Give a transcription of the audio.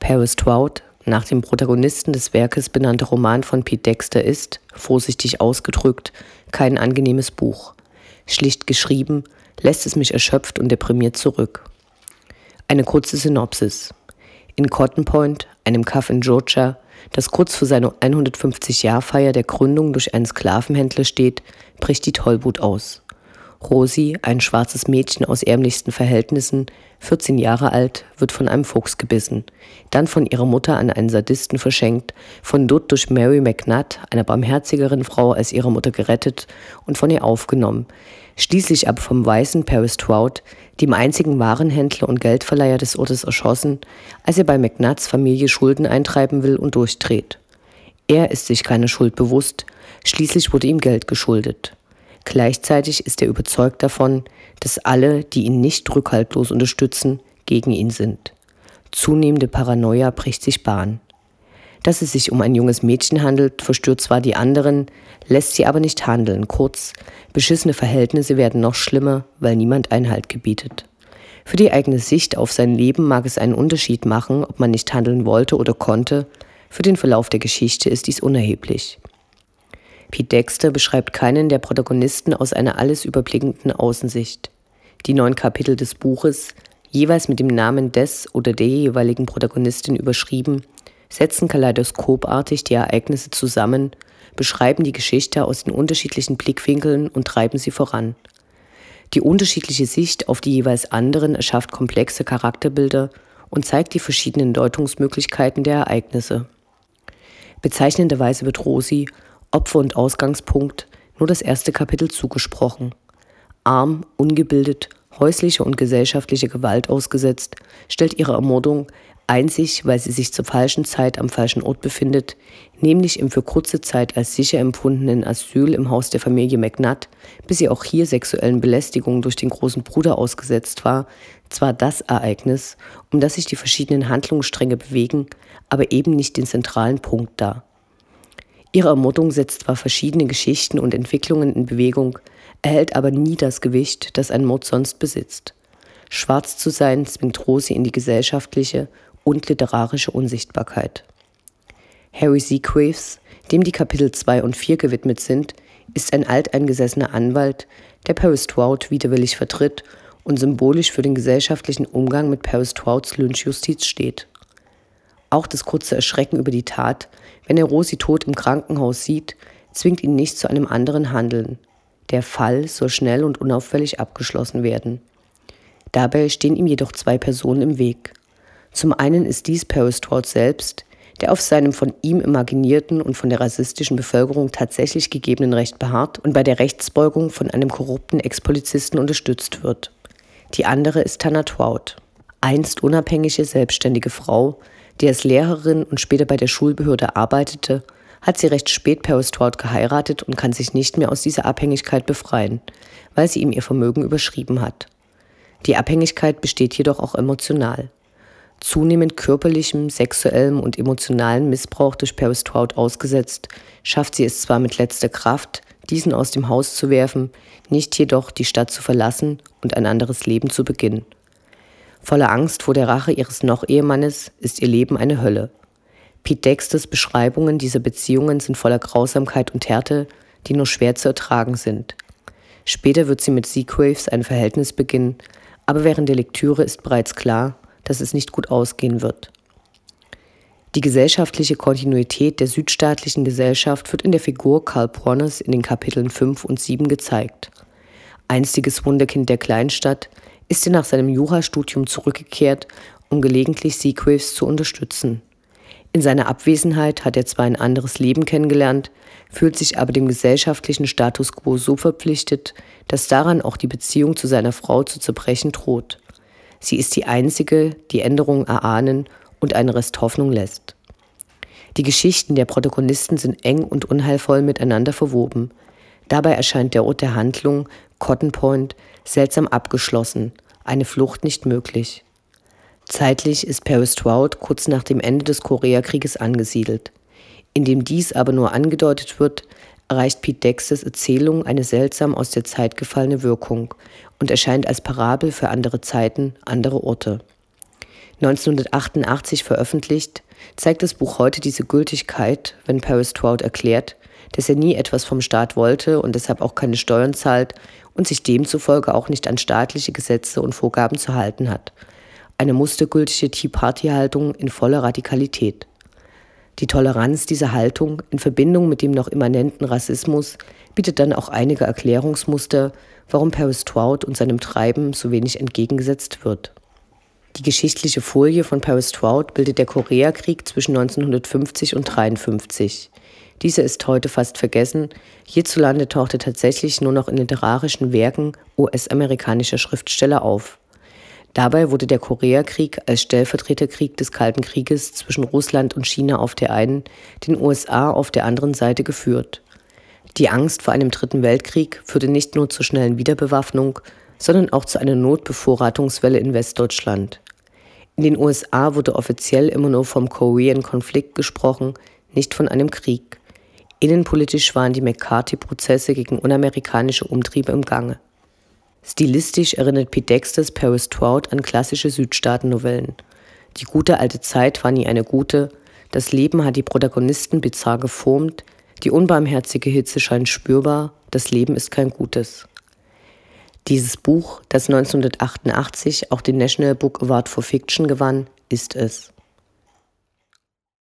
Paris Trout, nach dem Protagonisten des Werkes benannter Roman von Pete Dexter, ist, vorsichtig ausgedrückt, kein angenehmes Buch. Schlicht geschrieben, lässt es mich erschöpft und deprimiert zurück. Eine kurze Synopsis. In Cotton Point, einem Kaff in Georgia, das kurz vor seiner 150-Jahr-Feier der Gründung durch einen Sklavenhändler steht, bricht die Tollwut aus. Rosie, ein schwarzes Mädchen aus ärmlichsten Verhältnissen, 14 Jahre alt, wird von einem Fuchs gebissen, dann von ihrer Mutter an einen Sadisten verschenkt, von dort durch Mary McNutt, einer barmherzigeren Frau als ihre Mutter, gerettet und von ihr aufgenommen, schließlich aber vom weißen Paris Trout, dem einzigen Warenhändler und Geldverleiher des Ortes, erschossen, als er bei McNutts Familie Schulden eintreiben will und durchdreht. Er ist sich keine Schuld bewusst, schließlich wurde ihm Geld geschuldet. Gleichzeitig ist er überzeugt davon, dass alle, die ihn nicht rückhaltlos unterstützen, gegen ihn sind. Zunehmende Paranoia bricht sich Bahn. Dass es sich um ein junges Mädchen handelt, verstört zwar die anderen, lässt sie aber nicht handeln. Kurz, beschissene Verhältnisse werden noch schlimmer, weil niemand Einhalt gebietet. Für die eigene Sicht auf sein Leben mag es einen Unterschied machen, ob man nicht handeln wollte oder konnte. Für den Verlauf der Geschichte ist dies unerheblich. Pete Dexter beschreibt keinen der Protagonisten aus einer alles überblickenden Außensicht. Die 9 Kapitel des Buches, jeweils mit dem Namen des oder der jeweiligen Protagonistin überschrieben, setzen kaleidoskopartig die Ereignisse zusammen, beschreiben die Geschichte aus den unterschiedlichen Blickwinkeln und treiben sie voran. Die unterschiedliche Sicht auf die jeweils anderen erschafft komplexe Charakterbilder und zeigt die verschiedenen Deutungsmöglichkeiten der Ereignisse. Bezeichnenderweise wird Rosie, Opfer und Ausgangspunkt, nur das erste Kapitel zugesprochen. Arm, ungebildet, häusliche und gesellschaftliche Gewalt ausgesetzt, stellt ihre Ermordung einzig, weil sie sich zur falschen Zeit am falschen Ort befindet, nämlich im für kurze Zeit als sicher empfundenen Asyl im Haus der Familie McNutt, bis sie auch hier sexuellen Belästigungen durch den großen Bruder ausgesetzt war, zwar das Ereignis, um das sich die verschiedenen Handlungsstränge bewegen, aber eben nicht den zentralen Punkt dar. Ihre Ermordung setzt zwar verschiedene Geschichten und Entwicklungen in Bewegung, erhält aber nie das Gewicht, das ein Mord sonst besitzt. Schwarz zu sein zwingt Rosie in die gesellschaftliche und literarische Unsichtbarkeit. Harry Seacrest, dem die Kapitel 2 und 4 gewidmet sind, ist ein alteingesessener Anwalt, der Paris Trout widerwillig vertritt und symbolisch für den gesellschaftlichen Umgang mit Paris Trouts Lynchjustiz steht. Auch das kurze Erschrecken über die Tat, wenn er Rosie tot im Krankenhaus sieht, zwingt ihn nicht zu einem anderen Handeln. Der Fall soll schnell und unauffällig abgeschlossen werden. Dabei stehen ihm jedoch 2 Personen im Weg. Zum einen ist dies Paris Trout selbst, der auf seinem von ihm imaginierten und von der rassistischen Bevölkerung tatsächlich gegebenen Recht beharrt und bei der Rechtsbeugung von einem korrupten Ex-Polizisten unterstützt wird. Die andere ist Tanner Trout, einst unabhängige, selbstständige Frau, die als Lehrerin und später bei der Schulbehörde arbeitete, hat sie recht spät Paris Trout geheiratet und kann sich nicht mehr aus dieser Abhängigkeit befreien, weil sie ihm ihr Vermögen überschrieben hat. Die Abhängigkeit besteht jedoch auch emotional. Zunehmend körperlichem, sexuellem und emotionalen Missbrauch durch Paris Trout ausgesetzt, schafft sie es zwar mit letzter Kraft, diesen aus dem Haus zu werfen, nicht jedoch die Stadt zu verlassen und ein anderes Leben zu beginnen. Voller Angst vor der Rache ihres Noch-Ehemannes ist ihr Leben eine Hölle. Pete Dexters Beschreibungen dieser Beziehungen sind voller Grausamkeit und Härte, die nur schwer zu ertragen sind. Später wird sie mit Seacrest ein Verhältnis beginnen, aber während der Lektüre ist bereits klar, dass es nicht gut ausgehen wird. Die gesellschaftliche Kontinuität der südstaatlichen Gesellschaft wird in der Figur Carl Pornes in den Kapiteln 5 und 7 gezeigt. Einstiges Wunderkind der Kleinstadt, ist er nach seinem Jurastudium zurückgekehrt, um gelegentlich Seacrest zu unterstützen. In seiner Abwesenheit hat er zwar ein anderes Leben kennengelernt, fühlt sich aber dem gesellschaftlichen Status quo so verpflichtet, dass daran auch die Beziehung zu seiner Frau zu zerbrechen droht. Sie ist die einzige, die Änderungen erahnen und einen Rest Hoffnung lässt. Die Geschichten der Protagonisten sind eng und unheilvoll miteinander verwoben. Dabei erscheint der Ort der Handlung, Cotton Point, seltsam abgeschlossen, eine Flucht nicht möglich. Zeitlich ist Paris Trout kurz nach dem Ende des Koreakrieges angesiedelt. Indem dies aber nur angedeutet wird, erreicht Pete Dexters Erzählung eine seltsam aus der Zeit gefallene Wirkung und erscheint als Parabel für andere Zeiten, andere Orte. 1988 veröffentlicht, zeigt das Buch heute diese Gültigkeit, wenn Paris Trout erklärt, dass er nie etwas vom Staat wollte und deshalb auch keine Steuern zahlt und sich demzufolge auch nicht an staatliche Gesetze und Vorgaben zu halten hat. Eine mustergültige Tea-Party-Haltung in voller Radikalität. Die Toleranz dieser Haltung in Verbindung mit dem noch immanenten Rassismus bietet dann auch einige Erklärungsmuster, warum Paris Trout und seinem Treiben so wenig entgegengesetzt wird. Die geschichtliche Folie von Paris Trout bildet der Koreakrieg zwischen 1950 und 1953. Dieser ist heute fast vergessen. Hierzulande tauchte tatsächlich nur noch in literarischen Werken US-amerikanischer Schriftsteller auf. Dabei wurde der Koreakrieg als Stellvertreterkrieg des Kalten Krieges zwischen Russland und China auf der einen, den USA auf der anderen Seite geführt. Die Angst vor einem Dritten Weltkrieg führte nicht nur zur schnellen Wiederbewaffnung, sondern auch zu einer Notbevorratungswelle in Westdeutschland. In den USA wurde offiziell immer nur vom Korean-Konflikt gesprochen, nicht von einem Krieg. Innenpolitisch waren die McCarthy-Prozesse gegen unamerikanische Umtriebe im Gange. Stilistisch erinnert Pete Dexters Paris Trout an klassische Südstaaten-Novellen. Die gute alte Zeit war nie eine gute, das Leben hat die Protagonisten bizarr geformt, die unbarmherzige Hitze scheint spürbar, das Leben ist kein Gutes. Dieses Buch, das 1988 auch den National Book Award for Fiction gewann, ist es.